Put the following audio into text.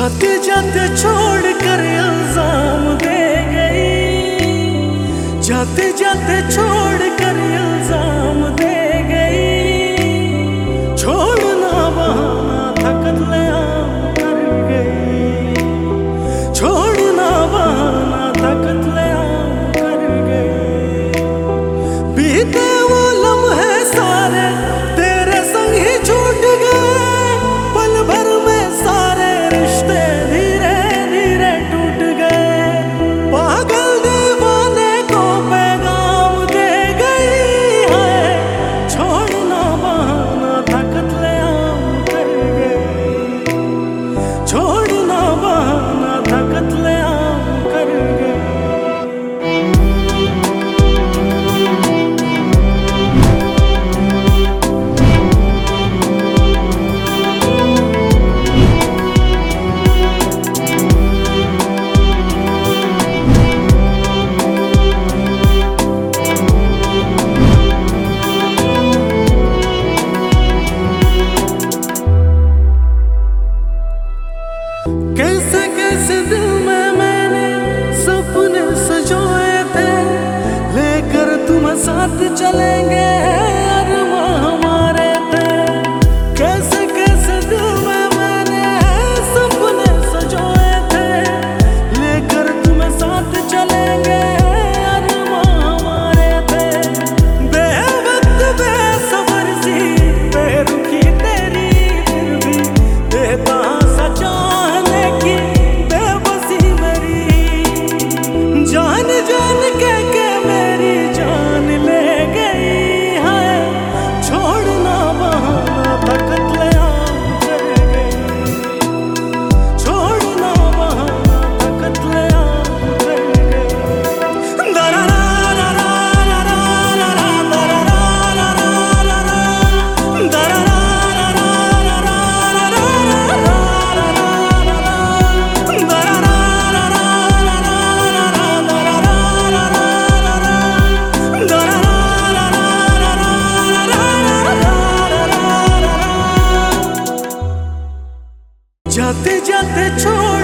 जाते जाते छोड़ कर इल्जाम दे गई, जाते जाते छोड़ कर इल्जाम दे गई। छोड़ना बहाना था कत्लेआम कर गई, छोड़ना बहाना था कत्लेआम कर गई। बीते वो लम्हे सारे तेरे संग ही छूट गए, पल भर में सारे रिश्ते धीरे धीरे टूट गए। पागल दीवाने को पैगाम दे गई है, छोड़ना बहाना था कत्लेआम कर गई, छोड़ना बहाना था कत्लेआम कर गई। कैसे कैसे दिल में मैंने सपने सजोए थे, लेकर तुम साथ चलेंगे अरमां हमारे थे। कैसे कैसे दिल में मैंने सपने सजोए थे, लेकर तुम साथ चलेंगे अरमां हमारे थे। बेवक्त बेसब्र सी बेरुखी तेरी फिर भी देता सचा जान जान के मेरी जान ले गई है, छोड़ना बहाना था कत्लेआम कर गई, छोड़ना बहाना था कत्लेआम कर गई। दरा रा रा रा रा रा रा रा, दरा रा रा रा रा रा, दरा रा रा रा रा रा रा रा, दरा रा जाते जाते छोड़